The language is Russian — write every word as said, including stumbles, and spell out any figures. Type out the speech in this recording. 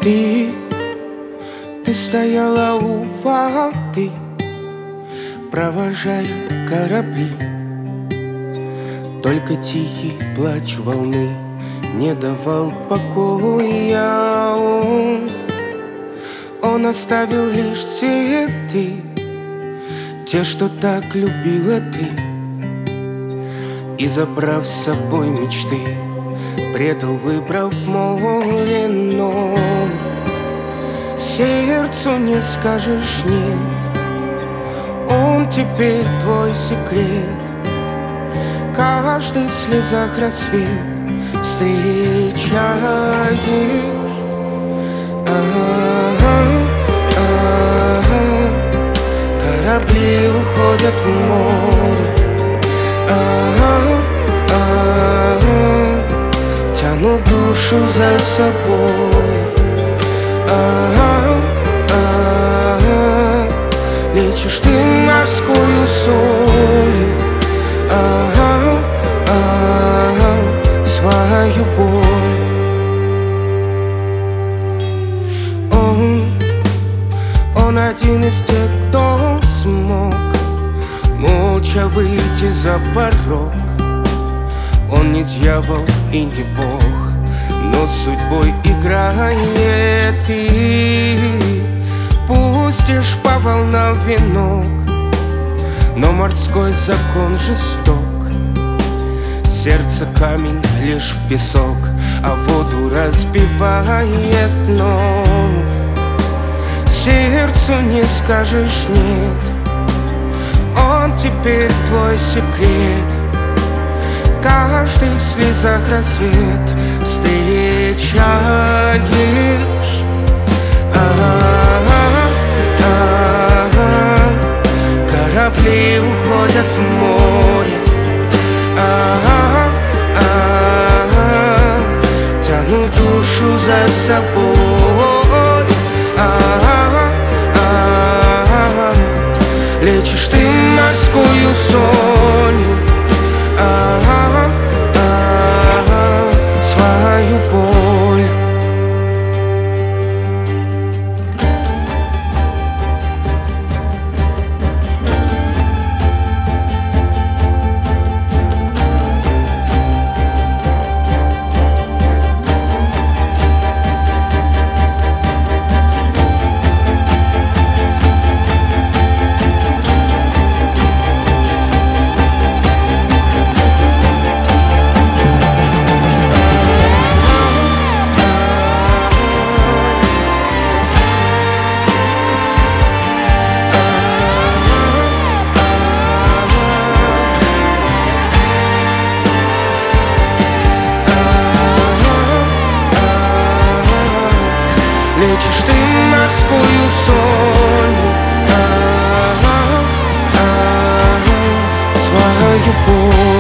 Ты, ты стояла у воды, провожая корабли. Только тихий плач волны не давал покоя. Он, он оставил лишь цветы, те, что так любила ты, и, забрав с собой мечты, предал, выбрав море. Но сердцу не скажешь нет, он теперь твой секрет. Каждый в слезах рассвет встречаешь. А-а-а, а-а-а. Корабли уходят в море. А-а-а, а-а-а. Тянут душу за собой. А-а-а, а-а-а. Лечишь ты морскую солью. А-а-а, а-а-а. Свою боль. Он, он один из тех, кто смог молча выйти за порог. Он не дьявол и не бог, но судьбой играет. И пустишь по волнам венок, но морской закон жесток. Сердце камень лишь в песок, а воду разбивает. Но сердцу не скажешь нет, он теперь твой секрет. Каждый в слезах рассвет встречаешь. А-а-а, а-а-а. Корабли уходят в море. А-а-а, а-а-а. Тянут душу за собой. А-а-а, а-а-а. Лечишь ты морскую солью. А-а-а, а-а-а. Свою боль. Лечишь ты морскую солью. А-а-а, свою боль.